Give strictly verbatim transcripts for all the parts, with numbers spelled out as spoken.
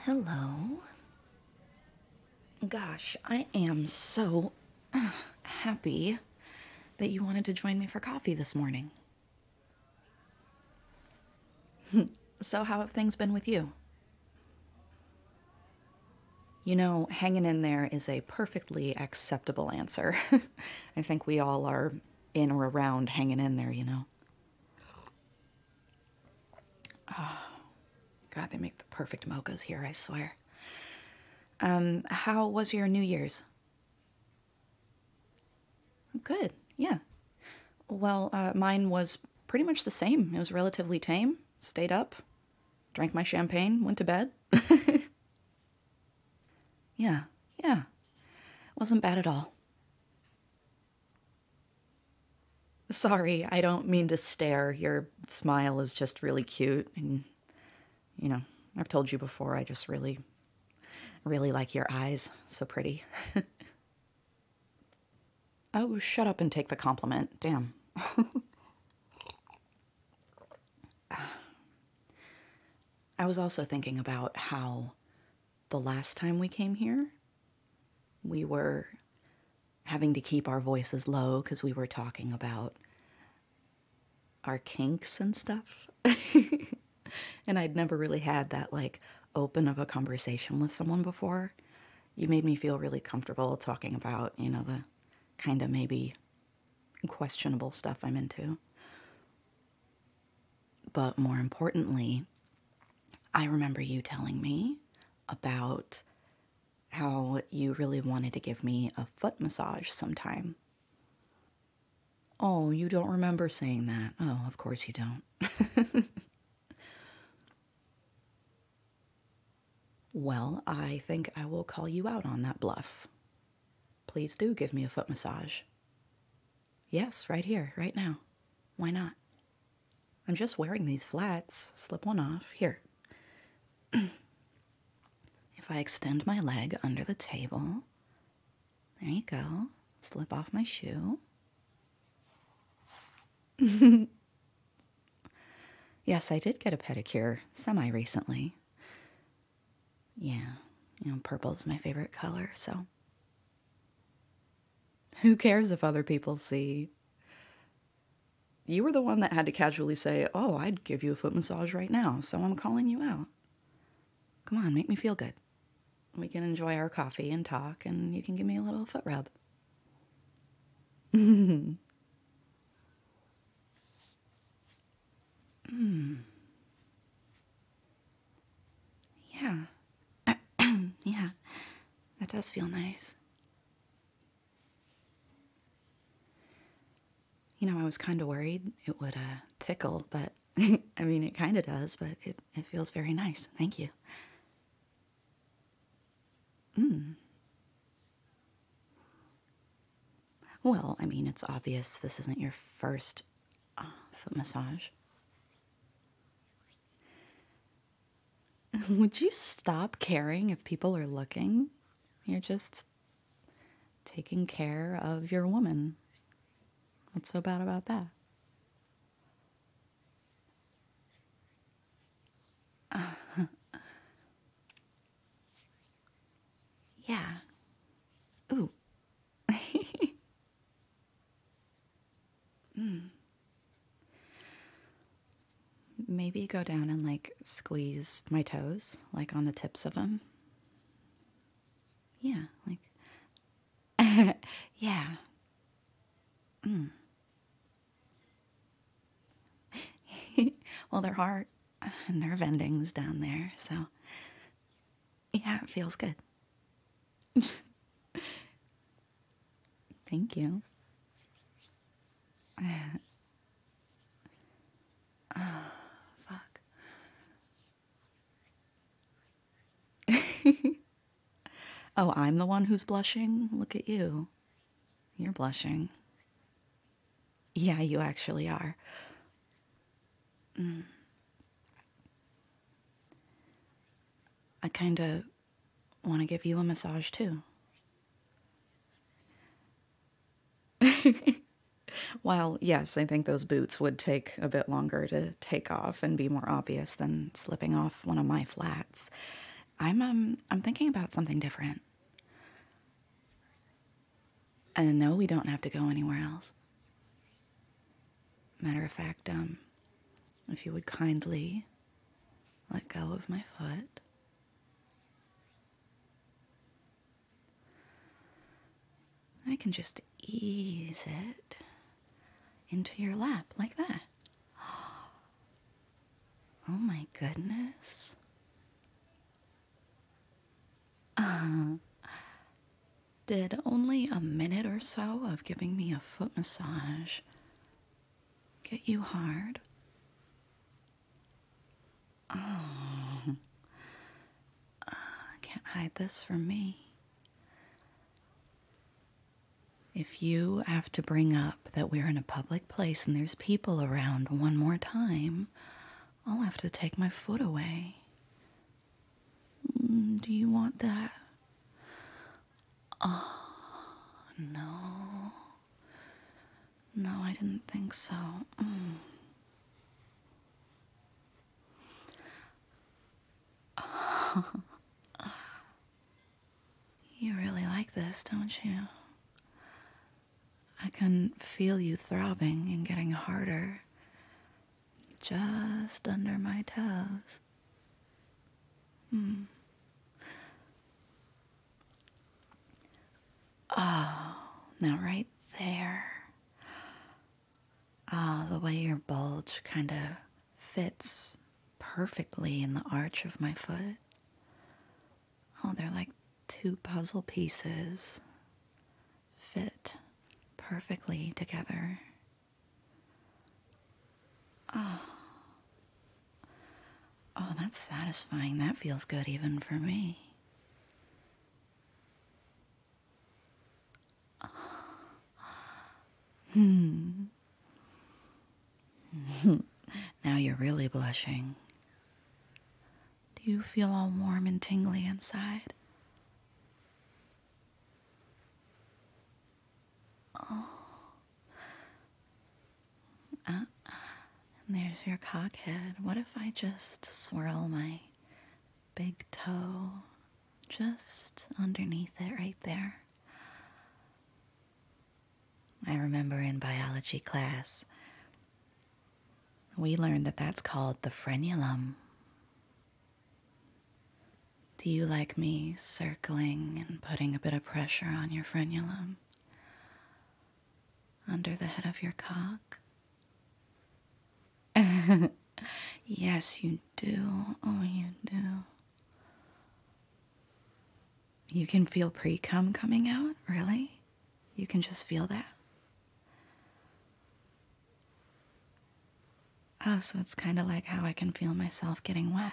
Hello. Gosh, I am so uh, happy that you wanted to join me for coffee this morning. So, how have things been with you? You know, hanging in there is a perfectly acceptable answer. I think we all are in or around hanging in there, you know. God, they make the perfect mochas here, I swear. Um, how was your New Year's? Good, yeah. Well, uh, mine was pretty much the same. It was relatively tame. Stayed up, drank my champagne, went to bed. Yeah, yeah. Wasn't bad at all. Sorry, I don't mean to stare. Your smile is just really cute. And, you know, I've told you before, I just really, really like your eyes. So pretty. Oh, shut up and take the compliment. Damn. I was also thinking about how the last time we came here, we were having to keep our voices low because we were talking about our kinks and stuff. And I'd never really had that, like, open of a conversation with someone before. You made me feel really comfortable talking about, you know, the kind of maybe questionable stuff I'm into. But more importantly, I remember you telling me about how you really wanted to give me a foot massage sometime. Oh, you don't remember saying that. Oh, of course you don't. Well, I think I will call you out on that bluff. Please do give me a foot massage. Yes, right here, right now. Why not? I'm just wearing these flats. Slip one off. Here. If I extend my leg under the table, there you go. Slip off my shoe. Yes, I did get a pedicure semi-recently. Yeah, you know, purple's my favorite color, so. Who cares if other people see? You were the one that had to casually say, oh, I'd give you a foot massage right now, so I'm calling you out. Come on, make me feel good. We can enjoy our coffee and talk, and you can give me a little foot rub. mm. Yeah. Yeah, that does feel nice. You know, I was kind of worried it would uh, tickle, but I mean, it kind of does, but it, it feels very nice. Thank you. Mm. Well, I mean, it's obvious this isn't your first uh, foot massage. Would you stop caring if people are looking? You're just taking care of your woman. What's so bad about that? Uh, yeah. Ooh. mm. Maybe go down and, like, squeeze my toes, like, on the tips of them. Yeah, like. Yeah. Mm. Well, there are nerve endings down there, so yeah, it feels good. Thank you. Oh, fuck. Oh, I'm the one who's blushing? Look at you. You're blushing. Yeah, you actually are. Mm. I kind of want to give you a massage, too. While, yes, I think those boots would take a bit longer to take off and be more obvious than slipping off one of my flats. I'm um I'm thinking about something different. And no, we don't have to go anywhere else. Matter of fact, um, if you would kindly let go of my foot. I can just ease it into your lap like that. Oh my goodness. Uh, did only a minute or so of giving me a foot massage get you hard? Oh, uh, can't hide this from me. If you have to bring up that we're in a public place and there's people around one more time, I'll have to take my foot away. Mm, do you want that? Oh, no. No, I didn't think so. Mm. Oh. You really like this, don't you? I can feel you throbbing and getting harder just under my toes. Hmm. Oh, now right there. Ah, oh, the way your bulge kind of fits perfectly in the arch of my foot. Oh, they're like two puzzle pieces. Fit perfectly together. Oh. Oh, that's satisfying. That feels good even for me. Hmm. Now you're really blushing. Do you feel all warm and tingly inside? Oh. Uh, and there's your cockhead. What if I just swirl my big toe just underneath it right there? I remember in biology class, we learned that that's called the frenulum. Do you like me circling and putting a bit of pressure on your frenulum? Under the head of your cock? Yes, you do. Oh, you do. You can feel pre-cum coming out? Really? You can just feel that? Oh, so it's kind of like how I can feel myself getting wet.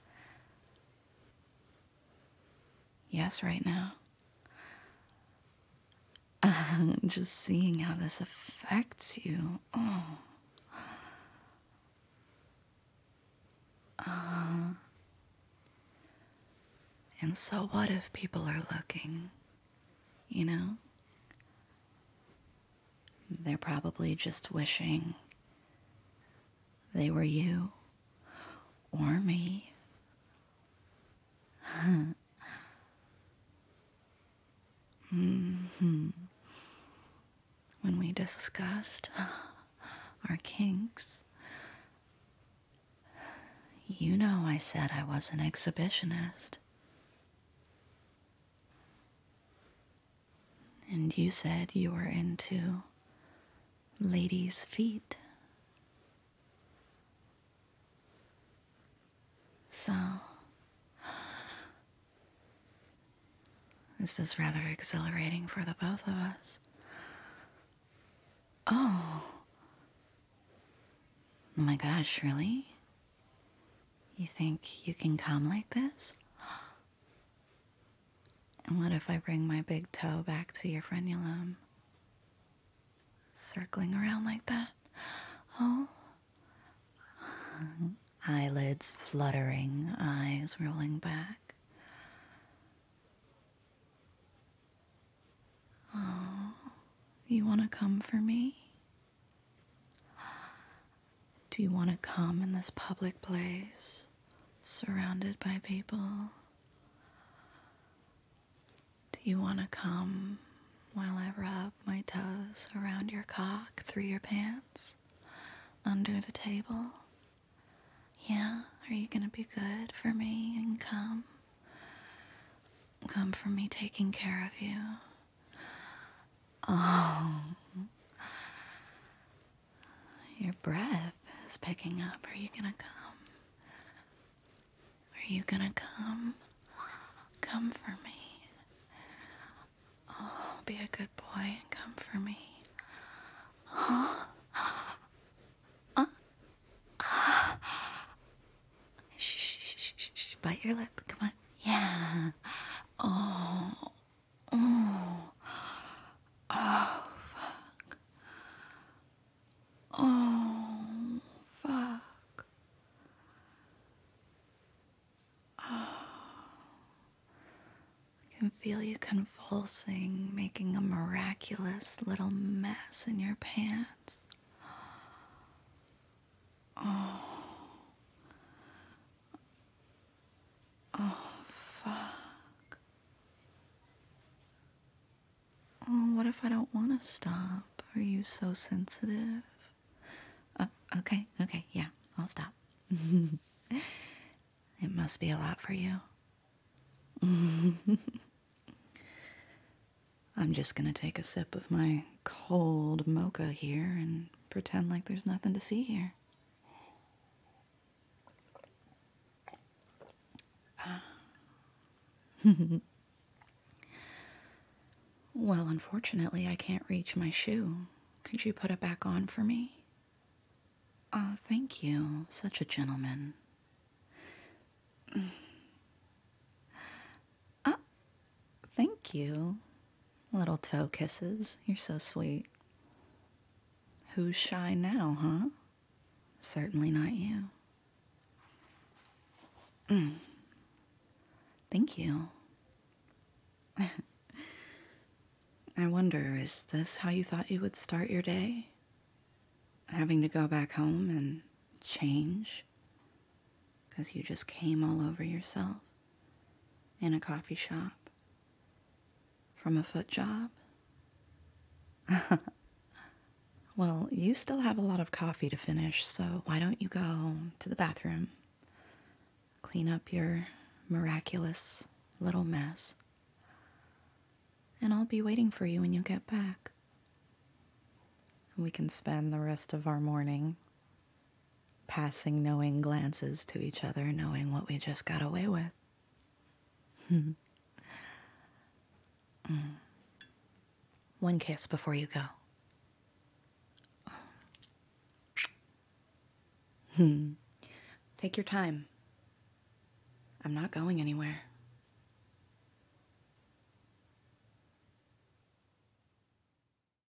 Yes, right now. Uh, just seeing how this affects you. Oh. Uh, and so what if people are looking? You know? They're probably just wishing they were you or me. Mm-hmm. When we discussed our kinks, you know I said I was an exhibitionist. And you said you were into ladies' feet. So, this is rather exhilarating for the both of us. Oh. Oh my gosh, really? You think you can come like this? And what if I bring my big toe back to your frenulum? Circling around like that? Oh. Eyelids fluttering, eyes rolling back. Oh, you want to come for me? Do you want to come in this public place, surrounded by people? You want to come while I rub my toes around your cock through your pants? Under the table? Yeah? Are you gonna be good for me and come? Come for me taking care of you. Oh. Your breath is picking up. Are you gonna come? Are you gonna come? Come for me. Oh, be a good boy and come for me. Huh? Uh, uh. Shh, shh, shh, shh, shh. Bite your lip. Come on. Yeah. Oh. Oh. Oh, fuck. Oh, fuck. Oh. I can feel you convulsing, making a miraculous little mess in your pants. Oh. Oh, fuck. Oh, what if I don't want to stop? Are you so sensitive? Uh, okay, okay, yeah, I'll stop. It must be a lot for you. I'm just gonna take a sip of my cold mocha here and pretend like there's nothing to see here. Well, unfortunately, I can't reach my shoe. Could you put it back on for me? Oh, thank you. Such a gentleman. Ah, thank you. Little toe kisses. You're so sweet. Who's shy now, huh? Certainly not you. Mm. Thank you. I wonder, is this how you thought you would start your day? Having to go back home and change? Because you just came all over yourself in a coffee shop from a foot job? Well, you still have a lot of coffee to finish, so why don't you go to the bathroom, clean up your miraculous little mess, and I'll be waiting for you when you get back. We can spend the rest of our morning passing knowing glances to each other, knowing what we just got away with. mm. One kiss before you go. Hmm. Take your time. I'm not going anywhere.